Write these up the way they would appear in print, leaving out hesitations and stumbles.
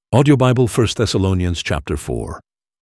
Audio Bible, 1 Thessalonians chapter 4.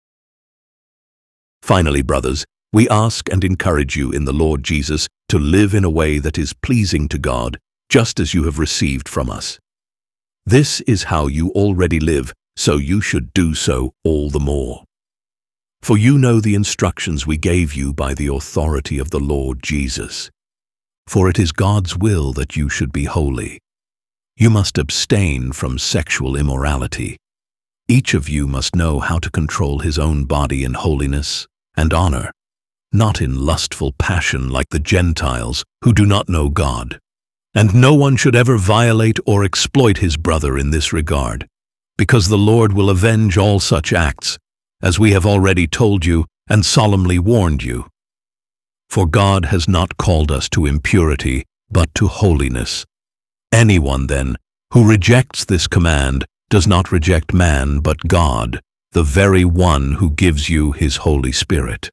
Finally, brothers, we ask and encourage you in the Lord Jesus to live in a way that is pleasing to God, just as you have received from us. This is how you already live, so you should do so all the more. For you know the instructions we gave you by the authority of the Lord Jesus. For it is God's will that you should be holy. You must abstain from sexual immorality. Each of you must know how to control his own body in holiness and honor, not in lustful passion like the Gentiles who do not know God. And no one should ever violate or exploit his brother in this regard, because the Lord will avenge all such acts, as we have already told you and solemnly warned you. For God has not called us to impurity, but to holiness. Anyone, then, who rejects this command does not reject man but God, the very one who gives you his Holy Spirit.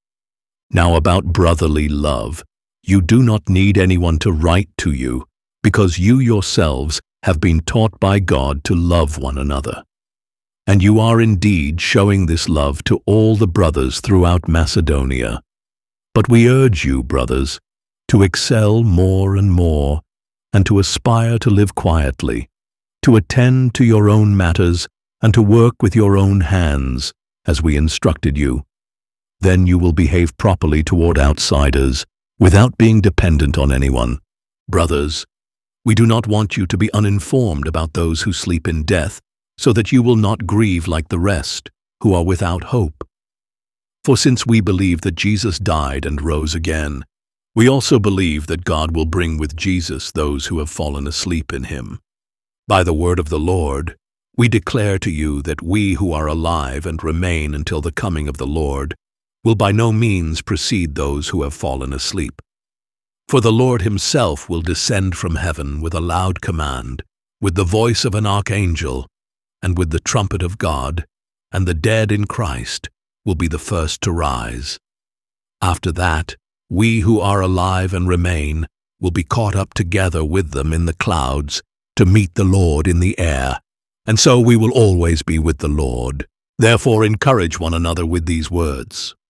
Now about brotherly love, you do not need anyone to write to you, because you yourselves have been taught by God to love one another. And you are indeed showing this love to all the brothers throughout Macedonia. But we urge you, brothers, to excel more and more, and to aspire to live quietly, to attend to your own matters, and to work with your own hands, as we instructed you. Then you will behave properly toward outsiders, without being dependent on anyone. Brothers, we do not want you to be uninformed about those who sleep in death, so that you will not grieve like the rest, who are without hope. For since we believe that Jesus died and rose again, we also believe that God will bring with Jesus those who have fallen asleep in him. By the word of the Lord, we declare to you that we who are alive and remain until the coming of the Lord will by no means precede those who have fallen asleep. For the Lord himself will descend from heaven with a loud command, with the voice of an archangel, and with the trumpet of God, and the dead in Christ will be the first to rise. After that, we who are alive and remain will be caught up together with them in the clouds to meet the Lord in the air, and so we will always be with the Lord. Therefore encourage one another with these words.